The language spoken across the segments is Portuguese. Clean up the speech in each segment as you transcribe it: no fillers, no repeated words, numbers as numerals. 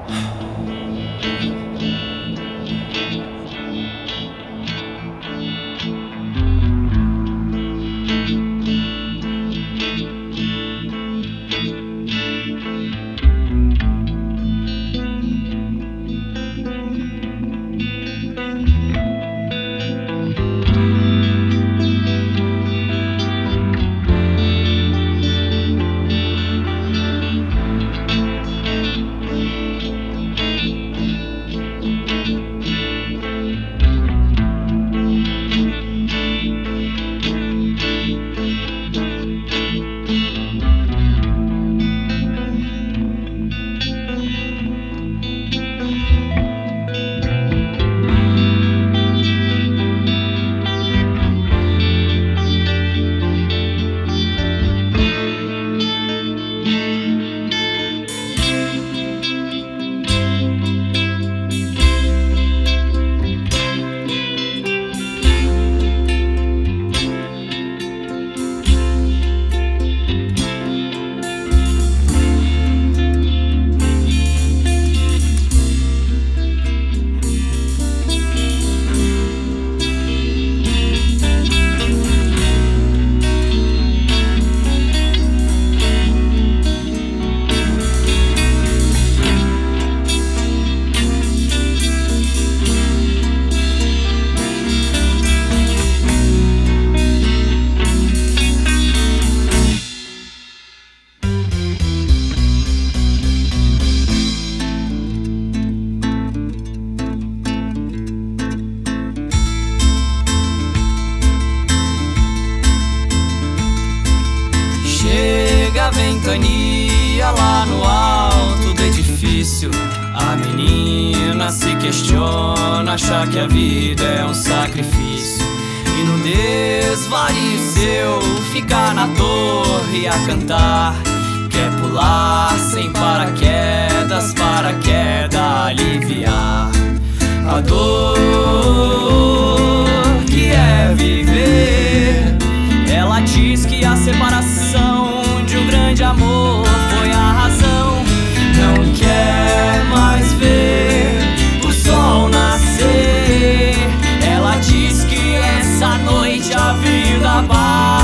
ventania lá no alto do edifício. A menina se questiona, acha que a vida é um sacrifício. E no desvario seu fica na torre a cantar. Quer pular sem paraquedas para queda aliviar a dor que é viver. Ela diz que a separação de um grande amor foi a razão. Não quer mais ver o sol nascer. Ela diz que essa noite a vida basta.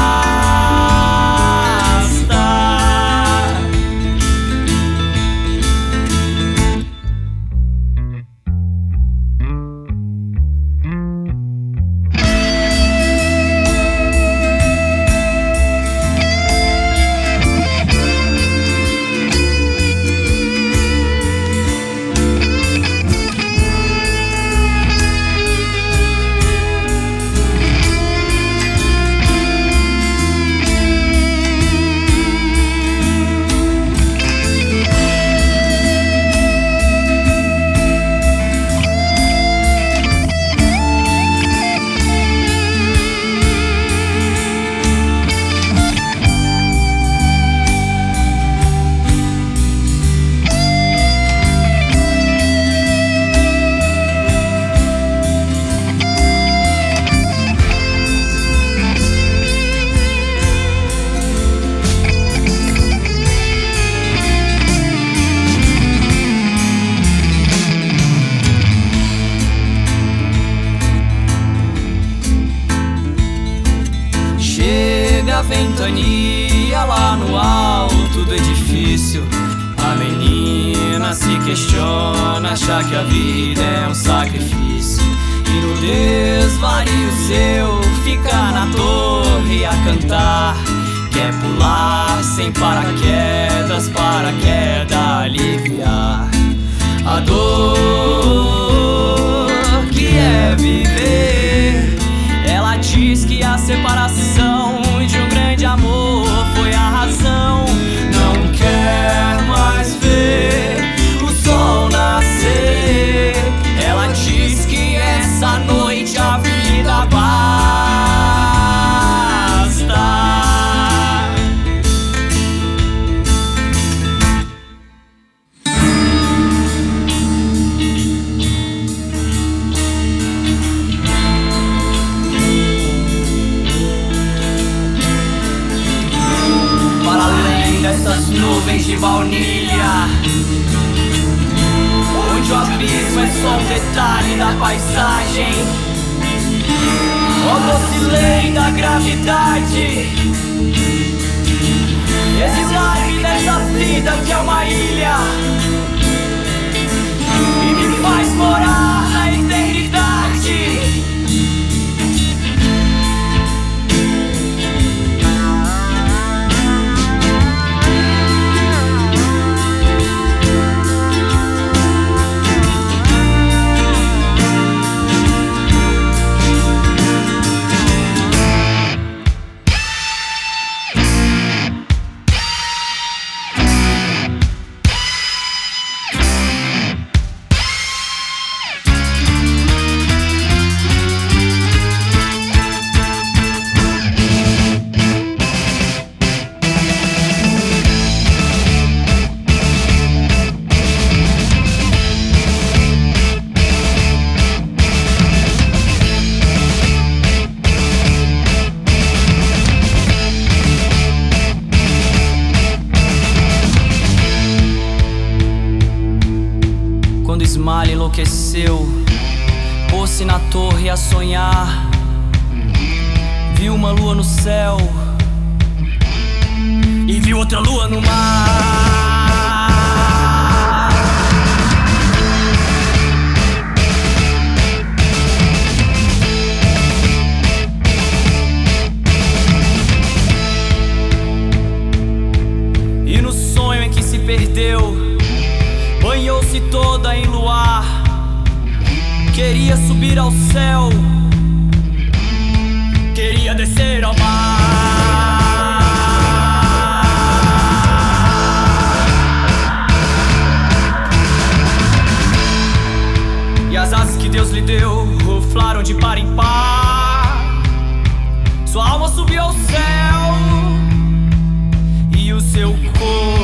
A ventania lá no alto do edifício. A menina se questiona, acha que a vida é um sacrifício. E no desvario seu fica na torre a cantar. Quer pular sem paraquedas para queda aliviar a dor que é viver. Ela diz que a separação de um grande amor foi a razão. Não quer mais ver o sol nascer. Ela diz que essa noite a vida basta. Para além dessas nuvens de baunilha, onde o abismo é só um detalhe da paisagem. Ó doce lei da gravidade, exilar-me dessa vida que é uma ilha e me faz morar na eternidade. Quando Ismael enlouqueceu, pôs-se na torre a sonhar. Viu uma lua no céu e viu outra lua no mar. E no sonho em que se perdeu, banhou-se toda em luar. Queria subir ao céu, queria descer ao mar. E as asas que Deus lhe deu ruflaram de par em par. Sua alma subiu ao céu e o seu corpo